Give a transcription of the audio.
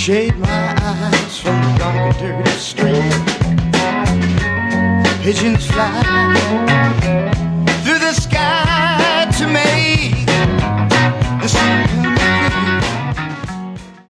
Shade my eyes from the dark and dirty street. Pigeons fly